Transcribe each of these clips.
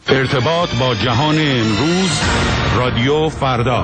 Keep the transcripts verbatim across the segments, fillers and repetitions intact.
ارتباط با جهان امروز، رادیو فردا.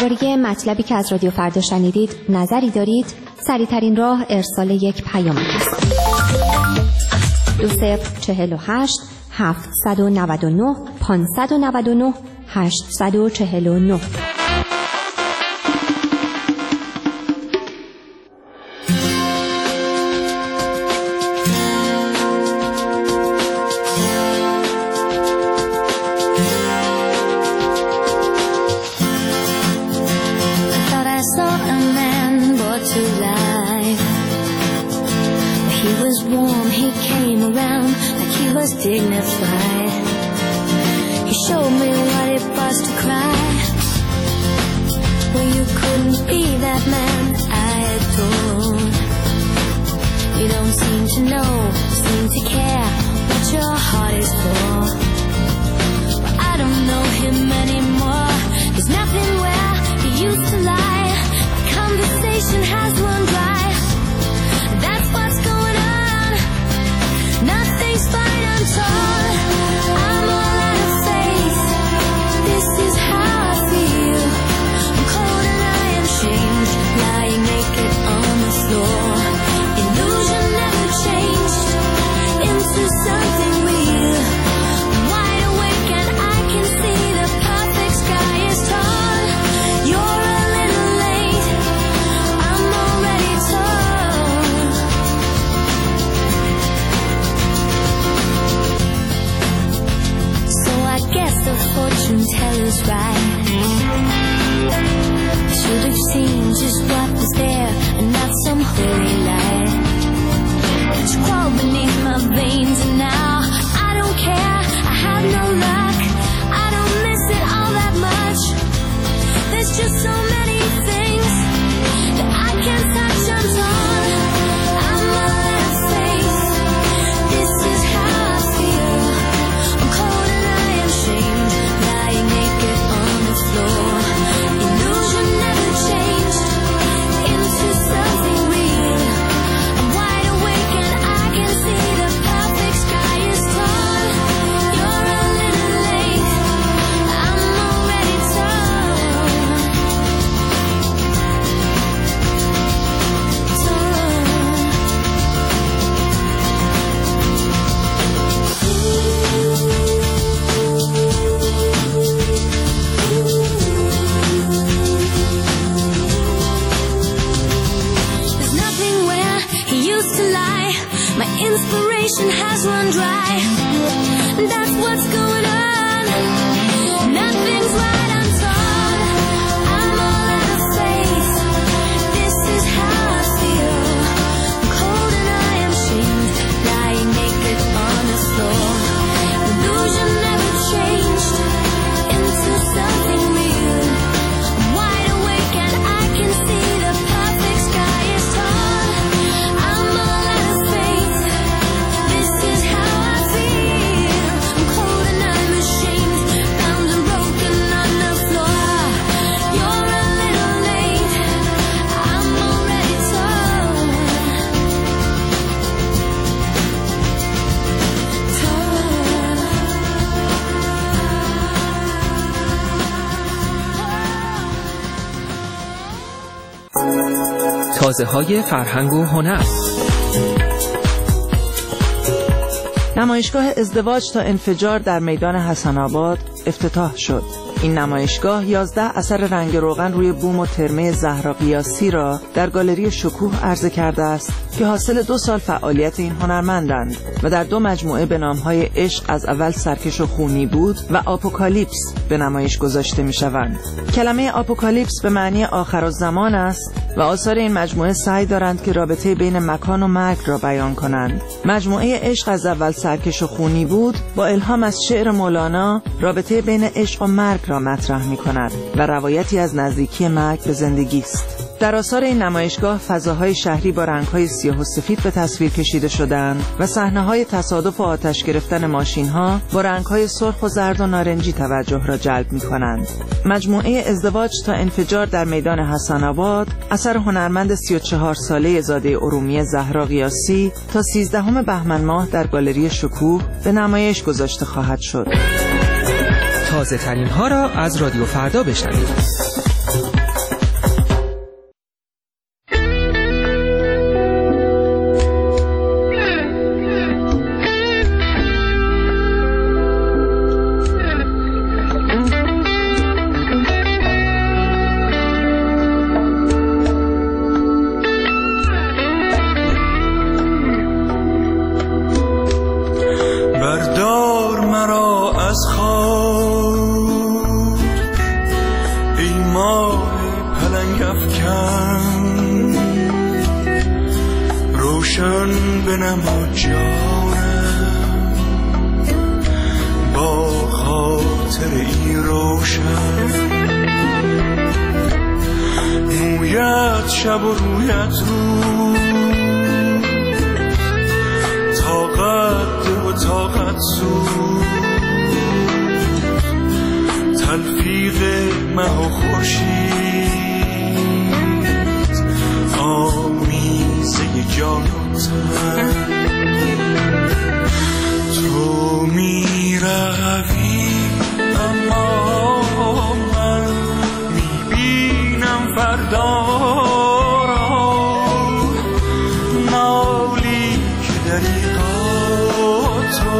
درباره مطلبی که از رادیو فردا شنیدید نظری دارید؟ سریع‌ترین راه ارسال یک پیام است. دو صفر چهل و هشت هفتصد و نود و نه پانصد و نود و نه هشتصد و چهل و نه. Dignified. He showed me what it was to cry. Well, you couldn't be that man I adored. You don't seem to know, seem to care what your heart is for. But I don't know him anymore. There's nothing where he used to lie. My conversation has run dry. That's what's going on. Nothing's fine, I'm told. I'm all out of faith. This is how I feel. I'm cold and I am shamed, lying naked on the floor. Illusion never changed into something real. I'm wide awake and I can see the perfect sky is tall. You're a little late, I'm already told. So I guess the fortune teller's right. I should have seen just what was there and not some holy light. It's crawled beneath my veins and now I don't care, I have no luck. I don't miss it all that much. There's just so many things that I can't touch, I'm torn. I'm all out of faith. This is how I feel. I'm cold and I am shamed, lying naked on the floor. Illusion never changed into something real. I'm wide awake and I can see the perfect sky is tall. You're a little late, I'm already told. There's nothing where he used to lie. My inspiration has run dry. That's what's going on. Nothing's right, I'm torn. I'm all out of faith. This is how I feel. I'm cold and I am shamed, lying naked on the floor. Illusion never changed into something real. I'm wide awake and I can see the perfect sky is tall. I'm all out of faith. This is how I feel. I'm cold and I'm ashamed, bound and broken on the floor. You're a little late, I'm already told. تازه های فرهنگ و هنر. نمایشگاه ازدواج تا انفجار در میدان حسن آباد افتتاح شد. این نمایشگاه یازده اثر رنگ روغن روی بوم و ترمه زهرا قیاسی را در گالری شکوه عرضه کرده است که حاصل دو سال فعالیت این هنرمندند و در دو مجموعه به نام‌های عشق از اول سرکش و خونی بود و آپوکالیپس به نمایش گذاشته می‌شوند. کلمه آپوکالیپس به معنی آخرالزمان است و آثار این مجموعه سعی دارند که رابطه بین مکان و مرگ را بیان کنند. مجموعه عشق از اول سرکش و خونی بود با الهام از شعر مولانا رابطه بین عشق و مرگ را مطرح می‌کند و روایتی از نزدیکی مرگ به زندگی است. در آثار این نمایشگاه فضاهای شهری با رنگ‌های سیاه و سفید به تصویر کشیده شدند و صحنه‌های تصادف و آتش گرفتن ماشین‌ها با رنگ‌های سرخ و زرد و نارنجی توجه را جلب می‌کنند. مجموعه ازدواج تا انفجار در میدان حسن آباد اثر هنرمند سی و چهار ساله زاده ارومیه زهرا قیاسی تا سیزدهم بهمن ماه در گالری شکوه به نمایش گذاشته خواهد شد. تازه ترین ها را از رادیو فردا بشنوید. ای ماه پلنگ افکن روشن بنما جانم با خاطر ای روشن مویت شب و رویت رو طاقت ده و طاقت زود تلفیق مه و خورشید آمیزه جان و تن تو می روی اما من می بینم فردا را نالی که دریغا تو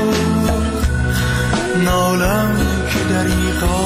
نالم که دریغا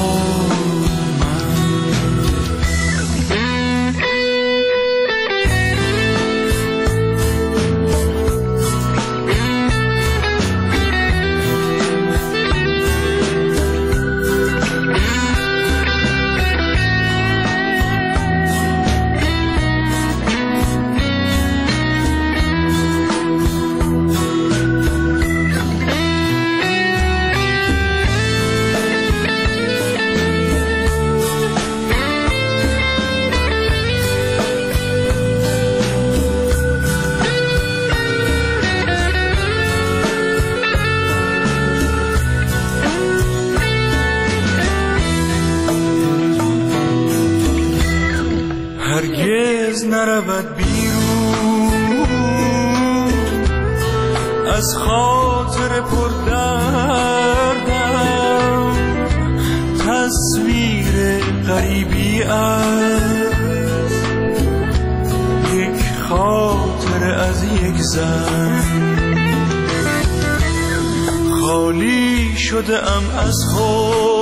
هرگز نرود بیرون از خاطر پردردم تصویر غریبی از یک خاطر از یک زن خالی شده ام از خود